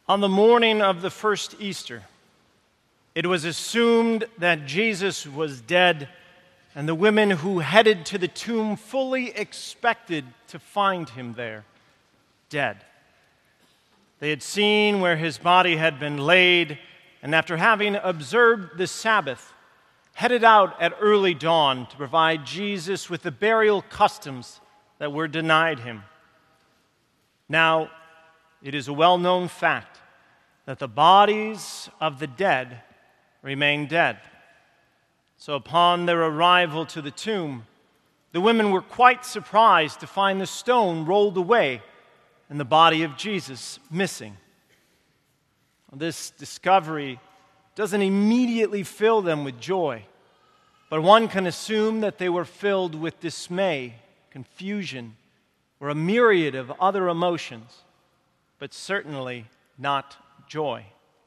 On the morning of the first Easter, it was assumed that Jesus was dead, and the women who headed to the tomb fully expected to find him there, dead. They had seen where his body had been laid, and after having observed the Sabbath, headed out at early dawn to provide Jesus with the burial customs that were denied him. Now, it is a well-known fact that the bodies of the dead remain dead. So upon their arrival to the tomb, the women were quite surprised to find the stone rolled away and the body of Jesus missing. This discovery doesn't immediately fill them with joy, but one can assume that they were filled with dismay, confusion, or a myriad of other emotions, but certainly not joy.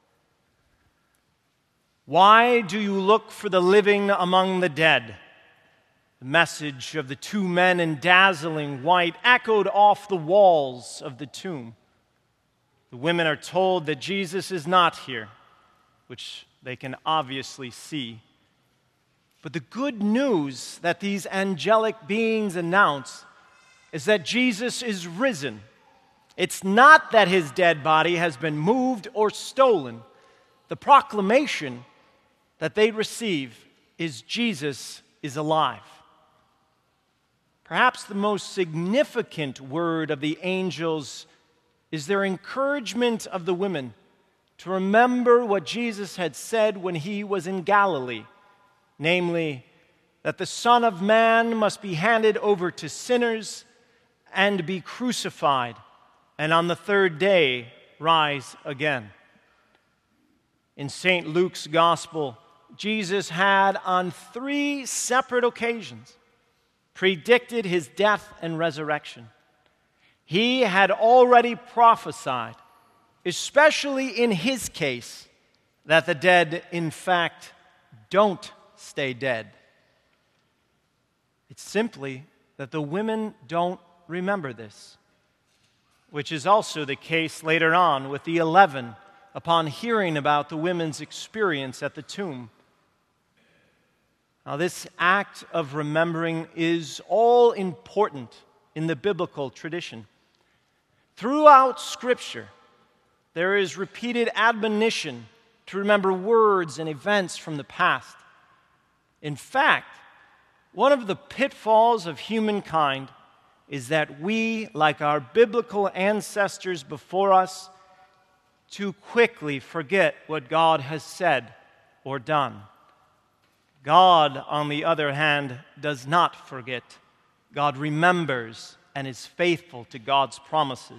Why do you look for the living among the dead? The message of the two men in dazzling white echoed off the walls of the tomb. The women are told that Jesus is not here, which they can obviously see. But the good news that these angelic beings announce is that Jesus is risen. It's not that his dead body has been moved or stolen. The proclamation that they receive is Jesus is alive. Perhaps the most significant word of the angels is their encouragement of the women to remember what Jesus had said when he was in Galilee, namely, that the Son of Man must be handed over to sinners and be crucified, and on the third day rise again. In St. Luke's Gospel, Jesus had on 3 separate occasions predicted his death and resurrection. He had already prophesied, especially in his case, that the dead, in fact, don't stay dead. It's simply that the women don't remember this, which is also the case later on with the 11 upon hearing about the women's experience at the tomb. Now, this act of remembering is all important in the biblical tradition. Throughout Scripture, there is repeated admonition to remember words and events from the past. In fact, one of the pitfalls of humankind is that we, like our biblical ancestors before us, too quickly forget what God has said or done. God, on the other hand, does not forget. God remembers and is faithful to God's promises.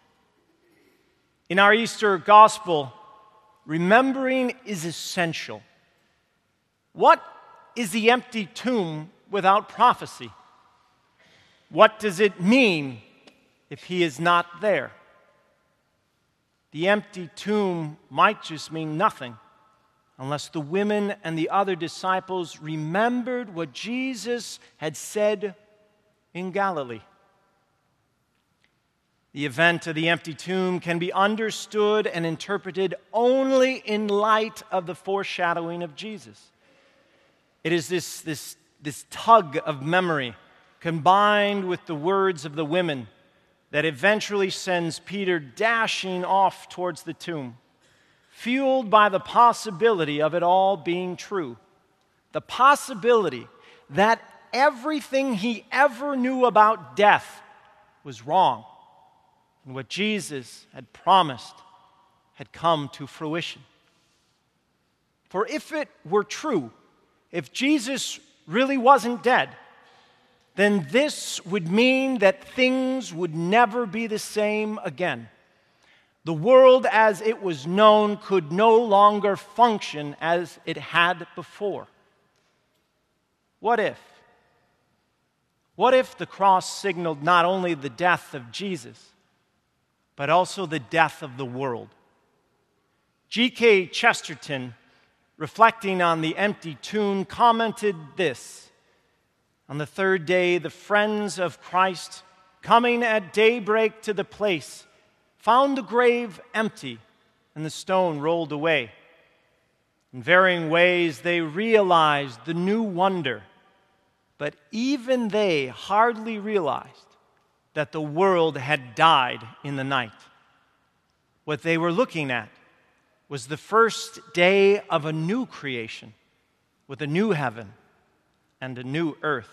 In our Easter Gospel, remembering is essential. What is the empty tomb without prophecy? What does it mean if he is not there? The empty tomb might just mean nothing unless the women and the other disciples remembered what Jesus had said in Galilee. The event of the empty tomb can be understood and interpreted only in light of the foreshadowing of Jesus. It is this tug of memory combined with the words of the women that eventually sends Peter dashing off towards the tomb, fueled by the possibility of it all being true. The possibility that everything he ever knew about death was wrong, and what Jesus had promised had come to fruition. For if it were true, if Jesus really wasn't dead, then this would mean that things would never be the same again. The world as it was known could no longer function as it had before. What if? What if the cross signaled not only the death of Jesus, but also the death of the world? G.K. Chesterton, reflecting on the empty tomb, commented this: "On the third day, the friends of Christ, coming at daybreak to the place, found the grave empty and the stone rolled away. In varying ways, they realized the new wonder, but even they hardly realized that the world had died in the night. What they were looking at was the first day of a new creation, with a new heaven and a new earth.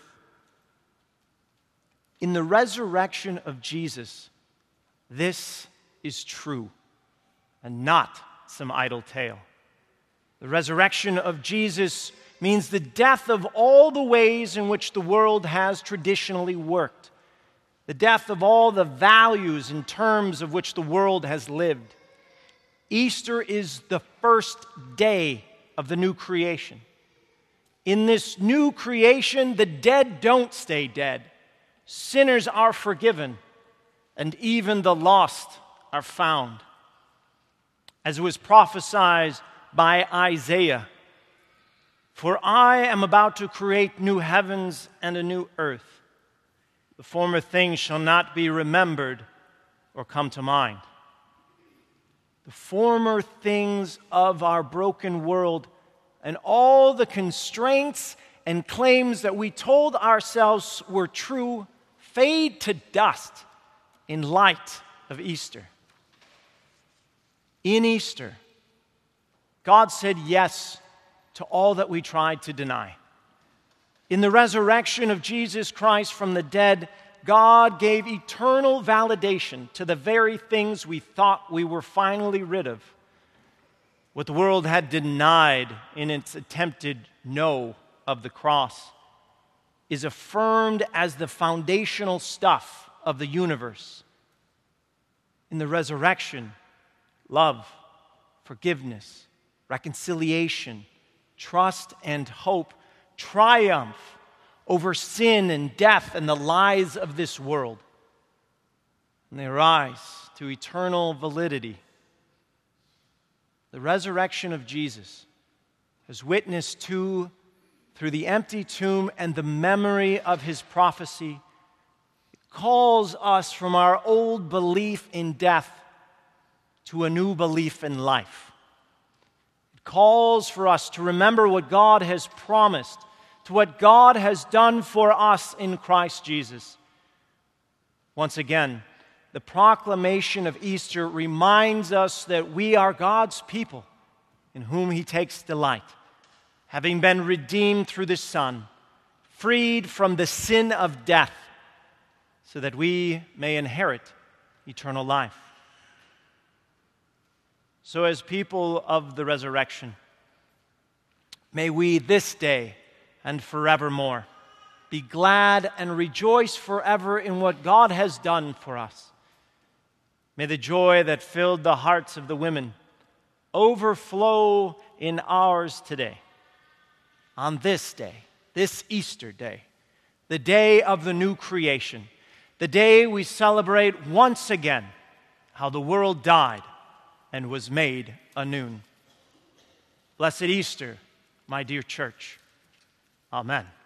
In the resurrection of Jesus, this is true and not some idle tale. The resurrection of Jesus means the death of all the ways in which the world has traditionally worked, the death of all the values and terms of which the world has lived. Easter is the first day of the new creation. In this new creation, the dead don't stay dead. Sinners are forgiven, and even the lost are found. As it was prophesied by Isaiah, "For I am about to create new heavens and a new earth. The former things shall not be remembered or come to mind." The former things of our broken world and all the constraints and claims that we told ourselves were true fade to dust in light of Easter. In Easter, God said yes to all that we tried to deny. In the resurrection of Jesus Christ from the dead, God gave eternal validation to the very things we thought we were finally rid of. What the world had denied in its attempted no of the cross is affirmed as the foundational stuff of the universe. In the resurrection, love, forgiveness, reconciliation, trust, and hope triumph over sin and death and the lies of this world. And they rise to eternal validity. The resurrection of Jesus has witnessed to, through the empty tomb and the memory of his prophecy, it calls us from our old belief in death to a new belief in life. It calls for us to remember what God has promised, to what God has done for us in Christ Jesus. Once again, the proclamation of Easter reminds us that we are God's people in whom he takes delight, having been redeemed through the Son, freed from the sin of death, so that we may inherit eternal life. So as people of the resurrection, may we this day and forevermore be glad and rejoice forever in what God has done for us. May the joy that filled the hearts of the women overflow in ours today. On this day, this Easter day, the day of the new creation, the day we celebrate once again how the world died and was made anew. Blessed Easter, my dear church. Amen.